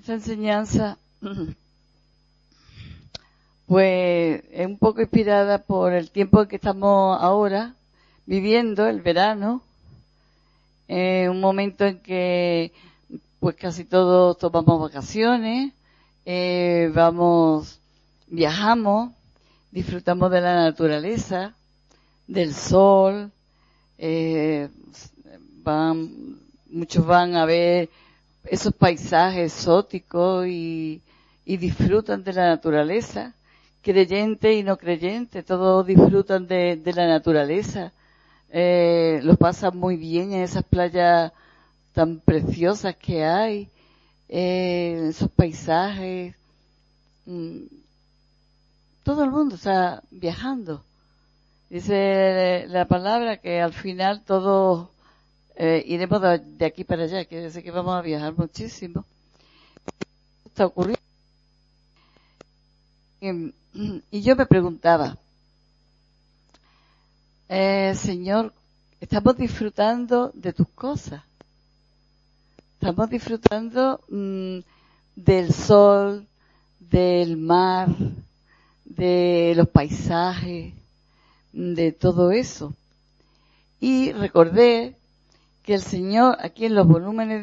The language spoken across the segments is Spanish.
Esta enseñanza, pues, es un poco inspirada por el tiempo en que estamos ahora viviendo, el verano, un momento en que, pues, casi todos tomamos vacaciones, viajamos, disfrutamos de la naturaleza, del sol, muchos van a ver esos paisajes exóticos y disfrutan de la naturaleza, creyentes y no creyentes, todos disfrutan de la naturaleza, los pasan muy bien en esas playas tan preciosas que hay, esos paisajes, todo el mundo está viajando. Dice la palabra que al final todos iremos de aquí para allá, quiere decir que vamos a viajar muchísimo. Está ocurriendo. Y yo me preguntaba, Señor, estamos disfrutando de tus cosas. Estamos disfrutando del sol, del mar, de los paisajes, de todo eso. Y recordé que el Señor, aquí en los volúmenes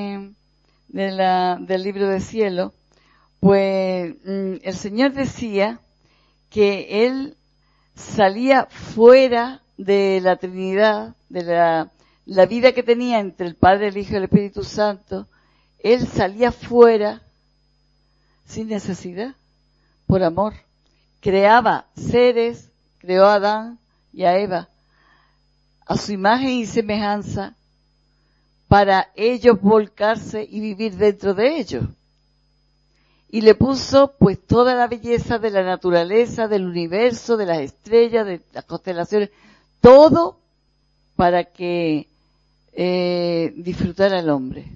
del libro de cielo, pues el Señor decía que Él salía fuera de la Trinidad, de la vida que tenía entre el Padre, el Hijo y el Espíritu Santo. Él salía fuera sin necesidad, por amor. Creaba seres, creó a Adán y a Eva a su imagen y semejanza para ellos volcarse y vivir dentro de ellos. Y le puso pues toda la belleza de la naturaleza, del universo, de las estrellas, de las constelaciones, todo para que disfrutara el hombre.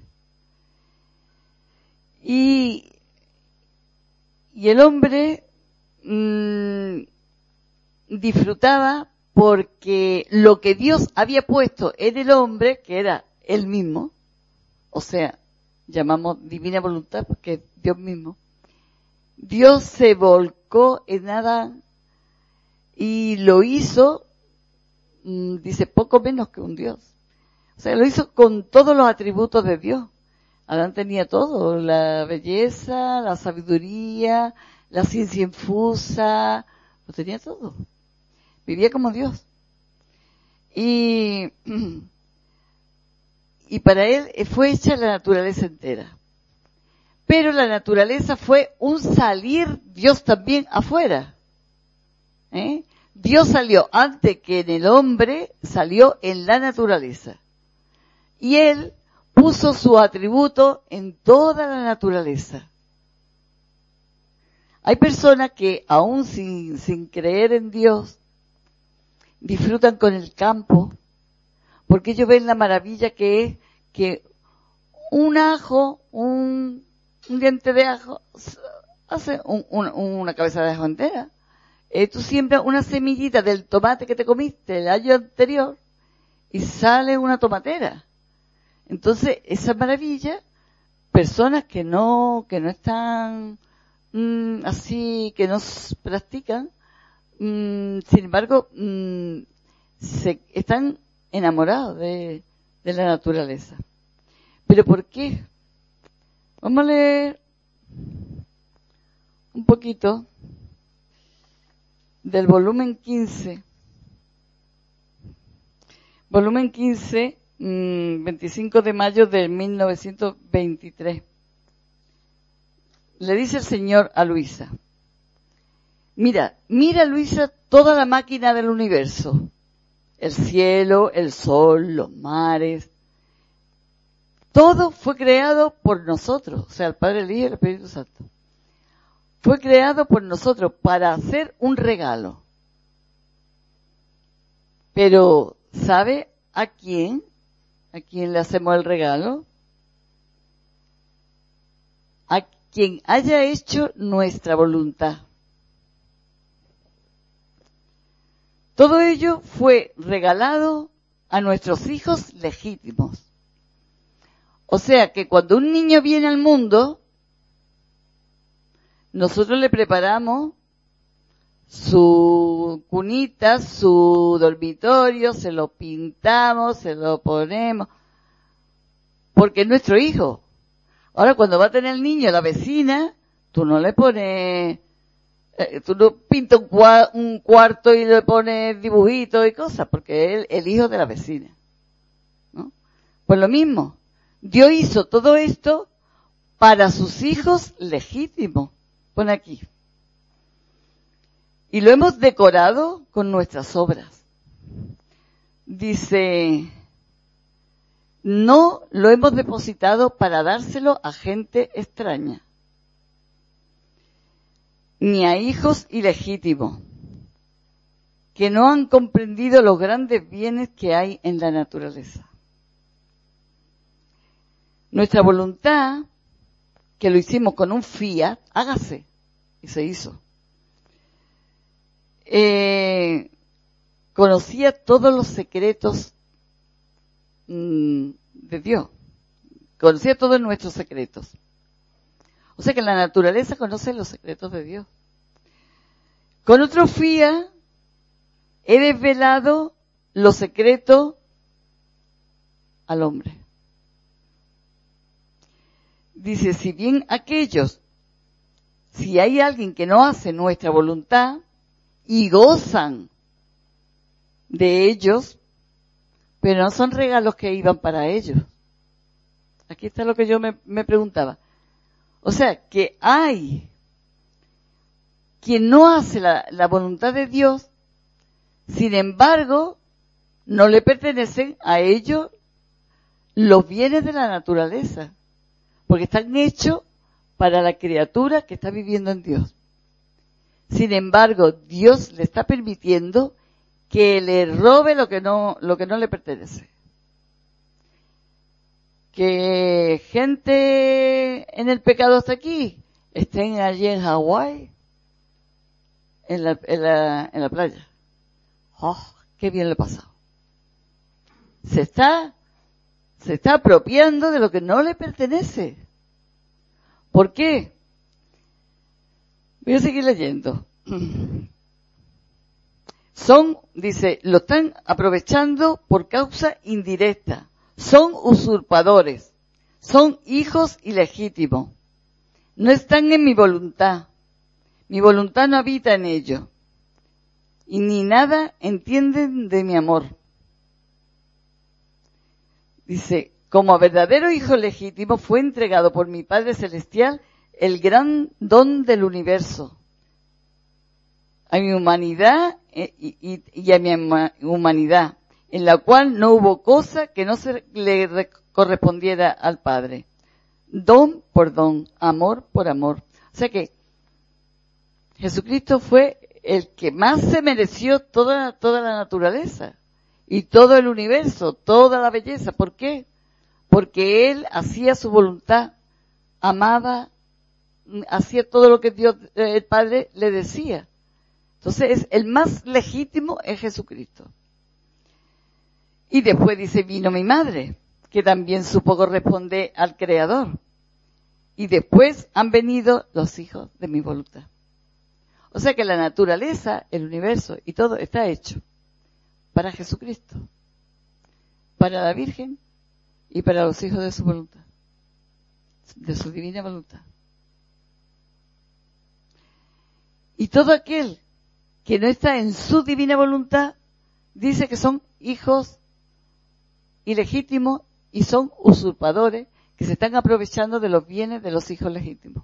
Y el hombre disfrutaba porque lo que Dios había puesto en el hombre, que era él mismo, o sea, llamamos divina voluntad porque es Dios mismo, Dios se volcó en Adán y lo hizo, dice, poco menos que un Dios. O sea, lo hizo con todos los atributos de Dios. Adán tenía todo, la belleza, la sabiduría, la ciencia infusa, lo tenía todo. Vivía como Dios. Y para él fue hecha la naturaleza entera. Pero la naturaleza fue un salir, Dios también afuera. Dios salió antes que en el hombre, salió en la naturaleza. Y Él puso su atributo en toda la naturaleza. Hay personas que aún sin creer en Dios, disfrutan con el campo, porque ellos ven la maravilla que es que un ajo, un diente de ajo, hace una cabeza de ajo entera. Tú siembras una semillita del tomate que te comiste el año anterior y sale una tomatera. Entonces, esa maravilla, personas que no están así, que no practican, sin embargo, están enamorados de la naturaleza. ¿Pero por qué? Vamos a leer un poquito del volumen 15. Volumen 15, 25 de mayo de 1923. Le dice el Señor a Luisa, mira Luisa, toda la máquina del universo, el cielo, el sol, los mares, todo fue creado por nosotros, o sea, el Padre, el Hijo y el Espíritu Santo. Fue creado por nosotros para hacer un regalo. Pero, ¿sabe a quién? ¿A quién le hacemos el regalo? A quien haya hecho nuestra voluntad. Todo ello fue regalado a nuestros hijos legítimos. O sea que cuando un niño viene al mundo, nosotros le preparamos su cunita, su dormitorio, se lo pintamos, se lo ponemos, porque es nuestro hijo. Ahora, cuando va a tener el niño la vecina, tú no le pones, tú no pintas un cuarto y le pones dibujitos y cosas, porque es el hijo de la vecina, ¿no? Pues lo mismo, Dios hizo todo esto para sus hijos legítimos. Pone aquí. Y lo hemos decorado con nuestras obras. Dice, no lo hemos depositado para dárselo a gente extraña, ni a hijos ilegítimos, que no han comprendido los grandes bienes que hay en la naturaleza. Nuestra voluntad, que lo hicimos con un fiat, hágase, y se hizo. Conocía todos los secretos de Dios, conocía todos nuestros secretos. O sea que la naturaleza conoce los secretos de Dios. Con otro fiat he desvelado los secretos al hombre. Dice, si bien si hay alguien que no hace nuestra voluntad y gozan de ellos, pero no son regalos que iban para ellos. Aquí está lo que yo me preguntaba. O sea, que hay quien no hace la voluntad de Dios, sin embargo, no le pertenecen a ellos los bienes de la naturaleza, porque están hechos para la criatura que está viviendo en Dios. Sin embargo, Dios le está permitiendo que le robe lo que no le pertenece. Que gente en el pecado hasta aquí estén allí en Hawái, en la playa. ¡Oh, qué bien le ha pasado! Se está apropiando de lo que no le pertenece. ¿Por qué? Voy a seguir leyendo. Lo están aprovechando por causa indirecta. Son usurpadores. Son hijos ilegítimos. No están en mi voluntad. Mi voluntad no habita en ellos. Y ni nada entienden de mi amor. Dice, como verdadero hijo legítimo fue entregado por mi Padre Celestial el gran don del universo. A mi humanidad y a mi humanidad, en la cual no hubo cosa que no se le correspondiera al Padre. Don por don, amor por amor. O sea que Jesucristo fue el que más se mereció toda la naturaleza y todo el universo, toda la belleza. ¿Por qué? Porque Él hacía su voluntad, amaba, hacía todo lo que Dios, el Padre, le decía. Entonces, el más legítimo es Jesucristo. Y después dice, vino mi madre, que también supo corresponder al Creador. Y después han venido los hijos de mi voluntad. O sea que la naturaleza, el universo y todo está hecho para Jesucristo, para la Virgen y para los hijos de su voluntad, de su divina voluntad. Y todo aquel que no está en su divina voluntad, dice que son hijos ilegítimos y son usurpadores que se están aprovechando de los bienes de los hijos legítimos.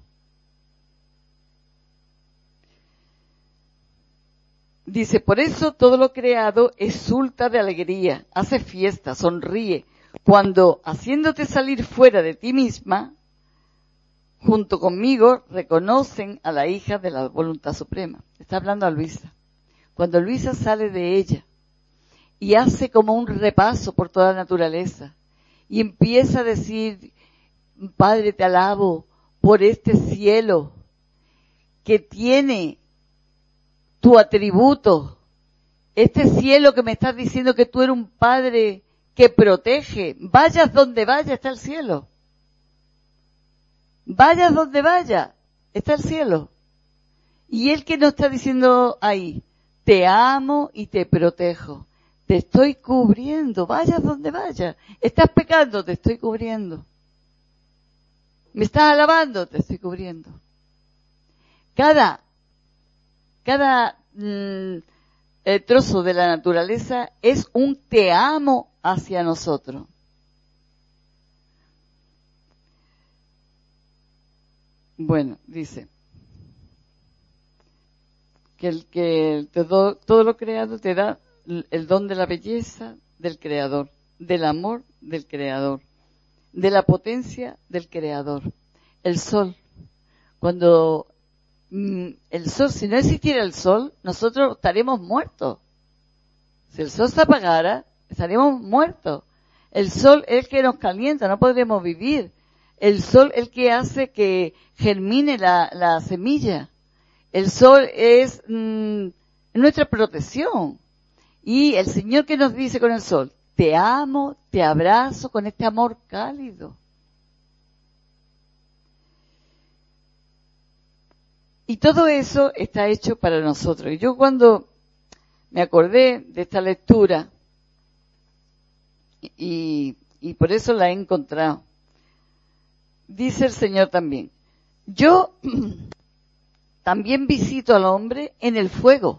Dice, por eso todo lo creado exulta de alegría, hace fiesta, sonríe, cuando haciéndote salir fuera de ti misma, junto conmigo, reconocen a la hija de la voluntad suprema. Está hablando a Luisa. Cuando Luisa sale de ella y hace como un repaso por toda la naturaleza y empieza a decir, Padre, te alabo por este cielo que tiene tu atributo, este cielo que me estás diciendo que tú eres un Padre que protege, vayas donde vaya está el cielo. Vayas donde vaya, está el cielo. Y Él que nos está diciendo ahí, te amo y te protejo. Te estoy cubriendo, vayas donde vayas. Estás pecando, te estoy cubriendo. Me estás alabando, te estoy cubriendo. Cada trozo de la naturaleza es un te amo hacia nosotros. Bueno, dice que todo lo creado te da el don de la belleza del Creador, del amor del Creador, de la potencia del Creador. El sol, cuando el sol, si no existiera el sol, nosotros estaríamos muertos. Si el sol se apagara, estaríamos muertos. El sol es el que nos calienta, no podríamos vivir. El sol es el que hace que germine la semilla. El sol es nuestra protección. Y el Señor que nos dice con el sol, te amo, te abrazo con este amor cálido. Y todo eso está hecho para nosotros. Y yo cuando me acordé de esta lectura, y por eso la he encontrado, dice el Señor también, yo también visito al hombre en el fuego.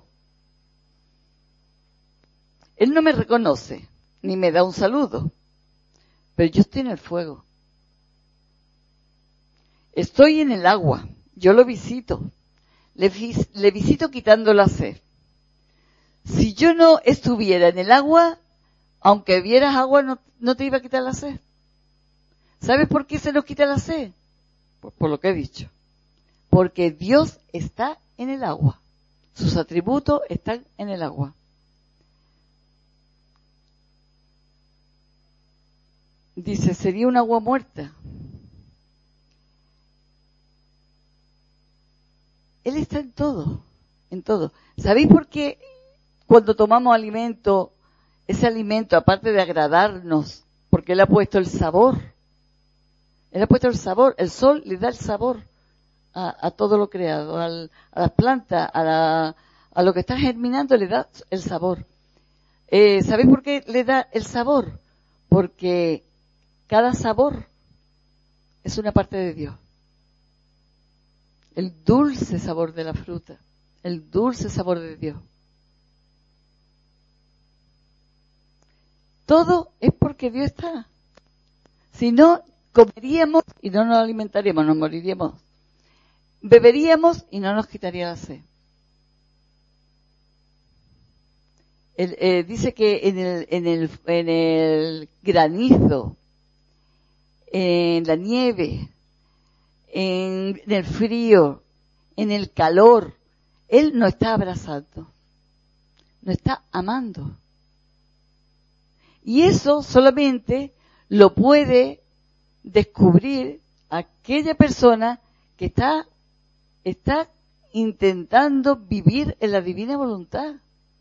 Él no me reconoce, ni me da un saludo, pero yo estoy en el fuego. Estoy en el agua, yo lo visito. Le visito quitando la sed. Si yo no estuviera en el agua, aunque vieras agua, no te iba a quitar la sed. ¿Sabes por qué se nos quita la sed? Por lo que he dicho. Porque Dios está en el agua. Sus atributos están en el agua. Dice, sería un agua muerta. Él está en todo, en todo. ¿Sabéis por qué cuando tomamos alimento, ese alimento, aparte de agradarnos, porque Él ha puesto el sabor? Él ha puesto el sabor, el sol le da el sabor a todo lo creado, a las plantas, a lo que está germinando le da el sabor. ¿Sabéis por qué le da el sabor? Porque cada sabor es una parte de Dios. El dulce sabor de la fruta, el dulce sabor de Dios. Todo es porque Dios está. Si no, comeríamos y no nos alimentaríamos, nos moriríamos. Beberíamos y no nos quitaría la sed. Dice que en el granizo, en la nieve, en el frío, en el calor, Él nos está abrazando, nos está amando. Y eso solamente lo puede descubrir aquella persona que está intentando vivir en la divina voluntad.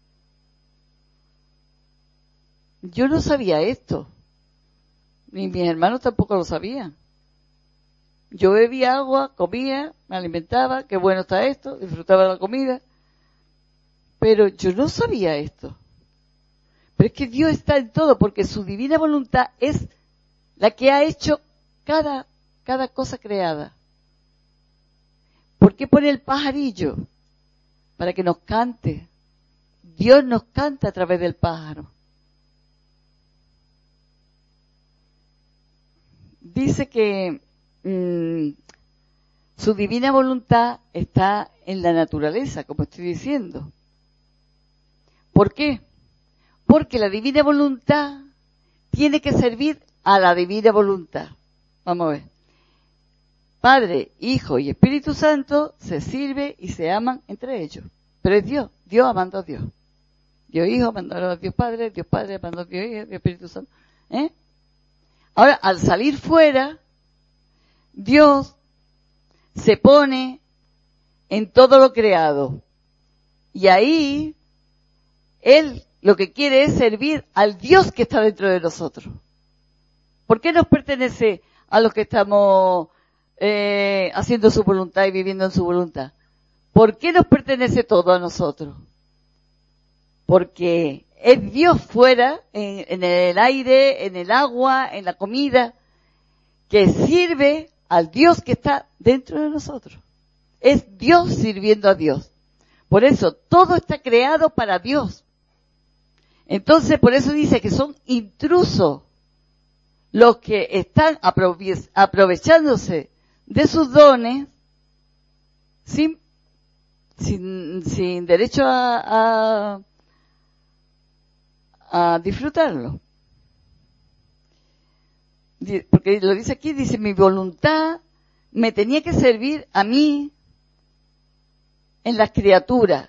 Yo no sabía esto, ni mis hermanos tampoco lo sabían. Yo bebía agua, comía, me alimentaba, qué bueno está esto, disfrutaba de la comida, pero yo no sabía esto. Pero es que Dios está en todo, porque su divina voluntad es la que ha hecho cada cosa creada. ¿Por qué pone el pajarillo? Para que nos cante. Dios nos canta a través del pájaro. Dice que su divina voluntad está en la naturaleza, como estoy diciendo. ¿Por qué? Porque la divina voluntad tiene que servir a la divina voluntad. Vamos a ver. Padre, Hijo y Espíritu Santo se sirve y se aman entre ellos. Pero es Dios amando a Dios. Dios Hijo amando a Dios Padre amando a Dios Hijo, Dios Espíritu Santo. Ahora, al salir fuera, Dios se pone en todo lo creado. Y ahí, Él lo que quiere es servir al Dios que está dentro de nosotros. ¿Por qué nos pertenece a los que estamos haciendo su voluntad y viviendo en su voluntad? ¿Por qué nos pertenece todo a nosotros? Porque es Dios fuera, en el aire, en el agua, en la comida, que sirve al Dios que está dentro de nosotros. Es Dios sirviendo a Dios. Por eso, todo está creado para Dios. Entonces, por eso dice que son intrusos los que están aprovechándose de sus dones sin derecho a disfrutarlo. Porque lo dice aquí, dice, mi voluntad me tenía que servir a mí en las criaturas.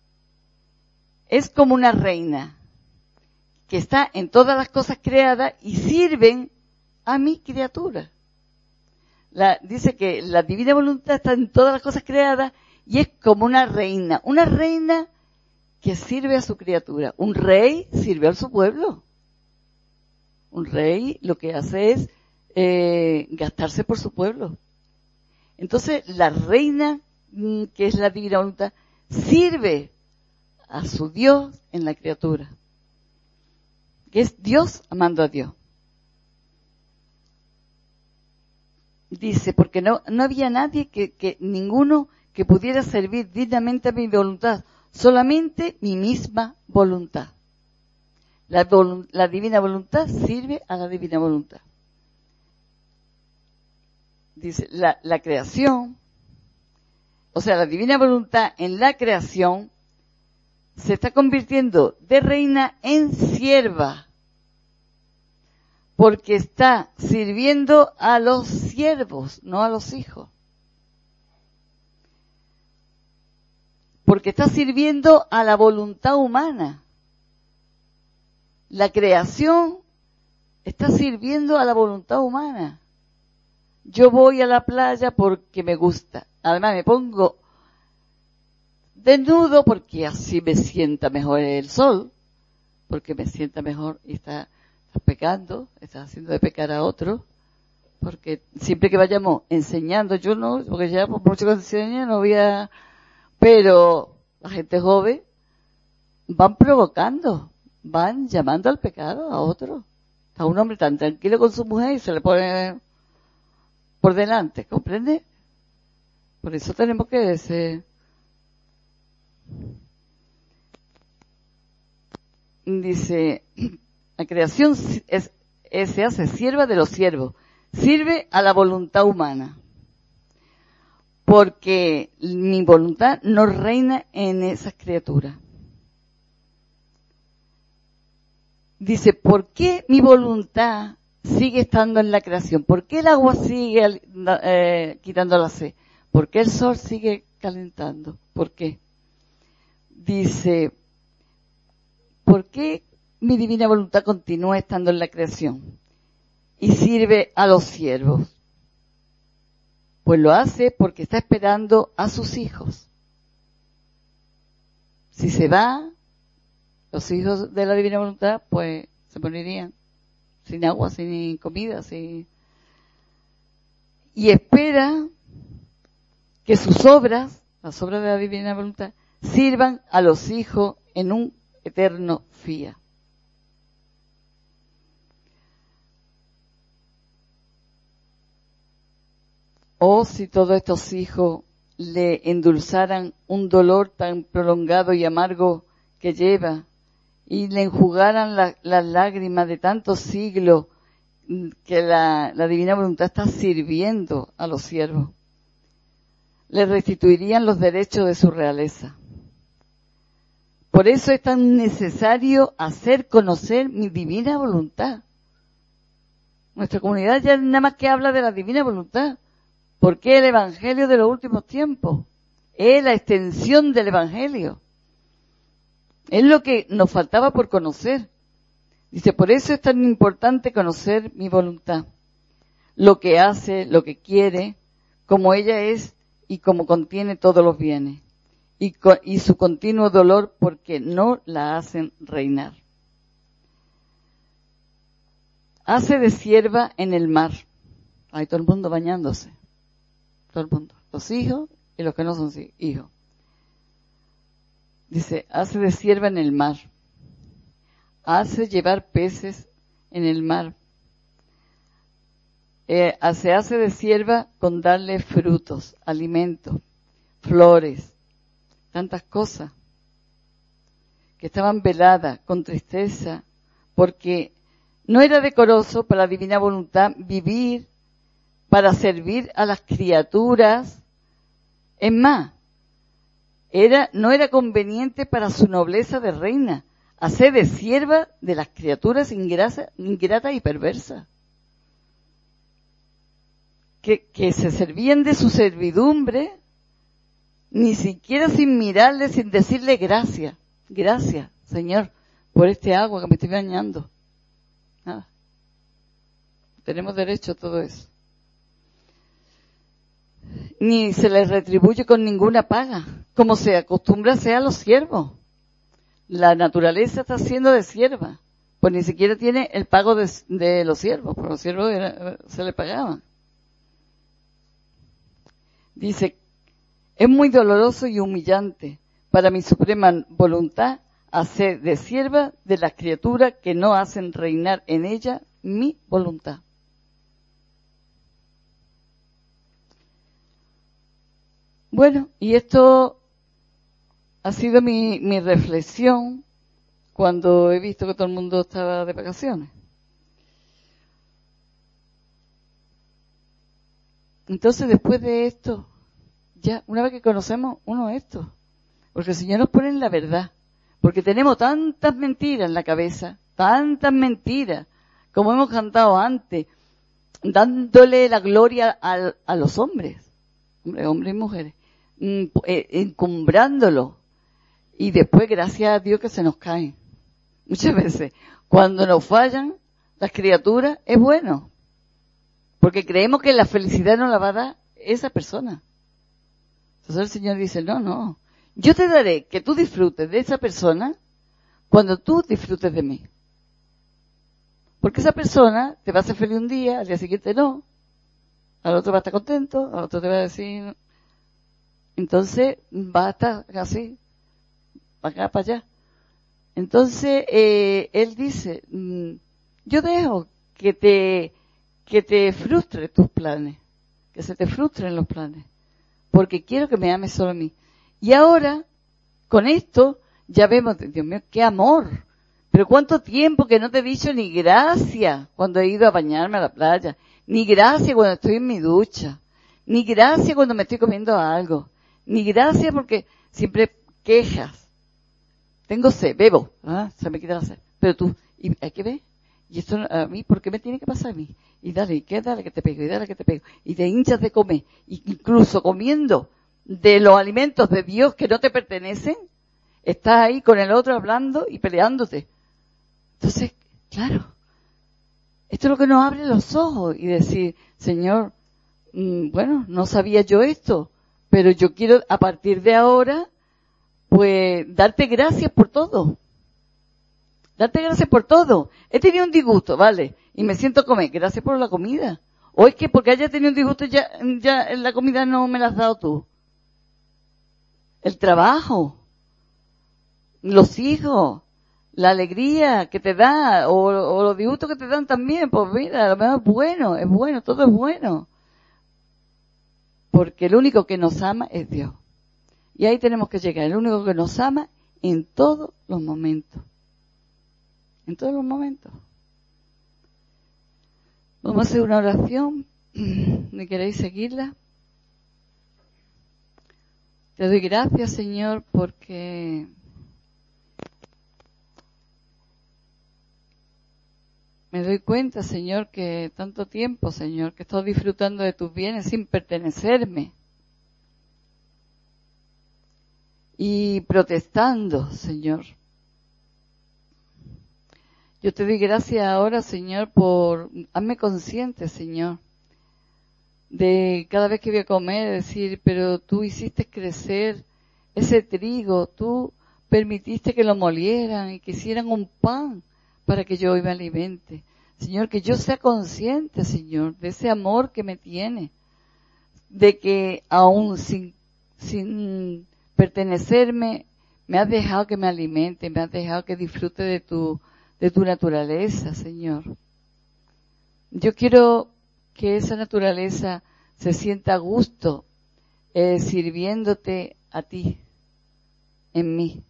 Es como una reina que está en todas las cosas creadas y sirven a mi criatura. Dice que la divina voluntad está en todas las cosas creadas y es como una reina que sirve a su criatura. Un rey sirve a su pueblo. Un rey lo que hace es gastarse por su pueblo. Entonces la reina, que es la divina voluntad, sirve a su Dios en la criatura, que es Dios amando a Dios. Dice, porque no había nadie ninguno que pudiera servir dignamente a mi voluntad, solamente mi misma voluntad. La divina voluntad sirve a la divina voluntad. Dice, la creación, o sea, la divina voluntad en la creación se está convirtiendo de reina en sierva, porque está sirviendo a los siervos, no a los hijos. Porque está sirviendo a la voluntad humana. La creación está sirviendo a la voluntad humana. Yo voy a la playa porque me gusta. Además me pongo desnudo porque así me sienta mejor el sol, porque me sienta mejor y estás pecando, estás haciendo de pecar a otro, porque siempre que vayamos enseñando, yo no, porque ya por mucho que enseñe no voy a, pero la gente joven van provocando, van llamando al pecado a otro. Está un hombre tan tranquilo con su mujer y se le pone por delante, ¿comprende? Por eso tenemos que ser. Dice, la creación se hace sierva de los siervos, sirve a la voluntad humana, porque mi voluntad no reina en esas criaturas. Dice, ¿por qué mi voluntad sigue estando en la creación? ¿Por qué el agua sigue quitando la sed? ¿Por qué el sol sigue calentando? ¿Por qué? Dice, ¿por qué mi divina voluntad continúa estando en la creación y sirve a los siervos? Pues lo hace porque está esperando a sus hijos. Si se va, los hijos de la divina voluntad, pues se morirían sin agua, sin comida, y espera que sus obras, las obras de la divina voluntad, sirvan a los hijos en un eterno fía. Oh, si todos estos hijos le endulzaran un dolor tan prolongado y amargo que lleva, y le enjugaran las lágrimas de tantos siglos que la divina voluntad está sirviendo a los siervos. Le restituirían los derechos de su realeza. Por eso es tan necesario hacer conocer mi divina voluntad. Nuestra comunidad ya nada más que habla de la divina voluntad, porque el Evangelio de los últimos tiempos es la extensión del Evangelio. Es lo que nos faltaba por conocer. Dice, por eso es tan importante conocer mi voluntad, lo que hace, lo que quiere, como ella es y como contiene todos los bienes, y su continuo dolor porque no la hacen reinar. Hace de sierva en el mar. Hay todo el mundo bañándose. Todo el mundo. Los hijos y los que no son hijos. Dice, hace de sierva en el mar, hace llevar peces en el mar, se hace de sierva con darle frutos, alimento, flores, tantas cosas que estaban veladas con tristeza, porque no era decoroso para la divina voluntad vivir para servir a las criaturas. Es más, no era conveniente para su nobleza de reina hacer de sierva de las criaturas ingratas y perversas, que se servían de su servidumbre, ni siquiera sin mirarle, sin decirle gracias, Señor, por este agua que me estoy bañando. Nada. Tenemos derecho a todo eso. Ni se les retribuye con ninguna paga, como se acostumbra a ser a los siervos. La naturaleza está siendo de sierva, pues ni siquiera tiene el pago de los siervos, porque los siervos se le pagaban. Dice, es muy doloroso y humillante para mi suprema voluntad hacer de sierva de las criaturas que no hacen reinar en ella mi voluntad. Bueno, y esto ha sido mi reflexión cuando he visto que todo el mundo estaba de vacaciones. Entonces, después de esto, ya, una vez que conocemos uno esto, porque el Señor nos pone en la verdad, porque tenemos tantas mentiras en la cabeza, tantas mentiras, como hemos cantado antes, dándole la gloria a los hombres y mujeres, encumbrándolo, y después, gracias a Dios, que se nos caen. Muchas veces, cuando nos fallan las criaturas, es bueno, porque creemos que la felicidad nos la va a dar esa persona. Entonces el Señor dice, no, yo te daré que tú disfrutes de esa persona cuando tú disfrutes de mí. Porque esa persona te va a hacer feliz un día, al día siguiente no, al otro va a estar contento, al otro te va a decir, entonces va a estar así, para acá, para allá. Entonces, él dice, yo dejo que te frustre tus planes, que se te frustren los planes, porque quiero que me ames solo a mí. Y ahora, con esto, ya vemos, Dios mío, qué amor. Pero cuánto tiempo que no te he dicho ni gracias cuando he ido a bañarme a la playa, ni gracias cuando estoy en mi ducha, ni gracias cuando me estoy comiendo algo, ni gracias porque siempre quejas. Tengo sed, bebo, se me quita la sed. Pero tú, ¿y hay que ver? ¿Y esto a mí por qué me tiene que pasar a mí? Y dale que te pego, y dale que te pego. Y te hinchas de comer, incluso comiendo de los alimentos de Dios que no te pertenecen, estás ahí con el otro hablando y peleándote. Entonces, claro, esto es lo que nos abre los ojos y decir, Señor, bueno, no sabía yo esto, pero yo quiero a partir de ahora, pues, darte gracias por todo. Darte gracias por todo. He tenido un disgusto, vale, y me siento a comer, gracias por la comida. O es que porque haya tenido un disgusto ya la comida no me la has dado tú. El trabajo, los hijos, la alegría que te da, o los disgustos que te dan también, pues mira, a lo mejor es bueno, todo es bueno. Porque el único que nos ama es Dios. Y ahí tenemos que llegar, el único que nos ama en todos los momentos. En todos los momentos. Vamos a hacer una oración. ¿Me queréis seguirla? Te doy gracias, Señor, porque me doy cuenta, Señor, que tanto tiempo, Señor, que estoy disfrutando de tus bienes sin pertenecerme. Y protestando, Señor. Yo te doy gracias ahora, Señor, por hazme consciente, Señor, de cada vez que voy a comer, decir, pero tú hiciste crecer ese trigo, tú permitiste que lo molieran y que hicieran un pan para que yo hoy me alimente. Señor, que yo sea consciente, Señor, de ese amor que me tiene, de que aún sin pertenecerme, Me has dejado que me alimente, me has dejado que disfrute de tu naturaleza, Señor. Yo quiero que esa naturaleza se sienta a gusto sirviéndote a ti, en mí.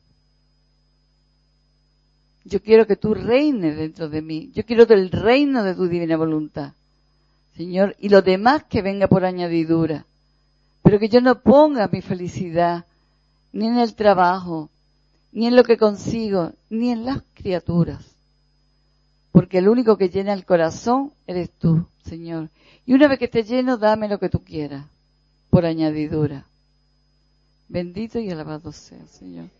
Yo quiero que tú reines dentro de mí. Yo quiero del reino de tu divina voluntad, Señor, y lo demás que venga por añadidura. Pero que yo no ponga mi felicidad ni en el trabajo, ni en lo que consigo, ni en las criaturas. Porque el único que llena el corazón eres tú, Señor. Y una vez que esté lleno, dame lo que tú quieras, por añadidura. Bendito y alabado sea, Señor.